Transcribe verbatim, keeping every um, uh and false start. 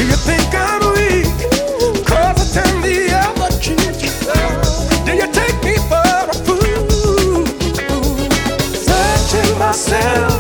you think I'm weak? Cause I turn the other cheek. Do you take me for a fool? Searching myself